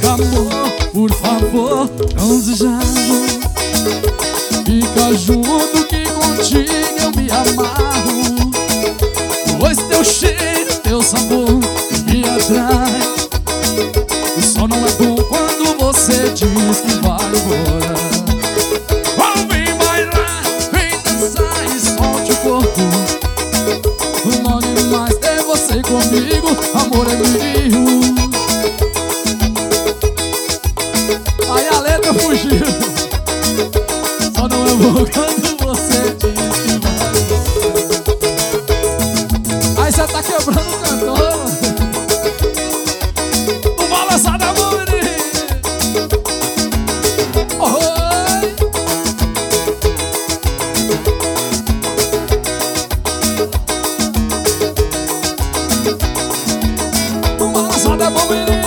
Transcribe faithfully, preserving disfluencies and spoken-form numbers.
amor, por favor, não desejado. Fica junto que contigo eu me amarro, pois teu cheiro, teu sabor me atrai. O sol não é bom quando você diz que vai embora. Oh, vem bailar, vem dançar e solte o corpo. Bom demais ter você comigo, amor é meu. Aí a letra fugiu. Só não é bom quando você diz que vai embora. Aí você tá quebrando o cantor. O balançar da mão, menino. Oi. O balançar da mão, menino.